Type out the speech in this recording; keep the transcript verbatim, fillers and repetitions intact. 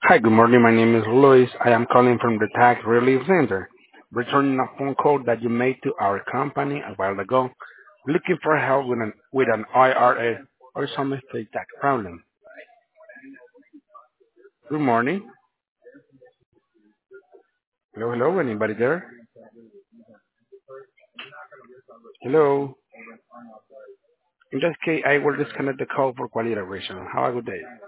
Hi, good morning. My name is Luis. I am calling from the Tax Relief Center, returning a phone call that you made to our company a while ago, looking for help with an with an I R A or some estate tax problem. Good morning. Hello, hello. Anybody there? Hello. In that case, I will disconnect the call for quality reason. Have a good day.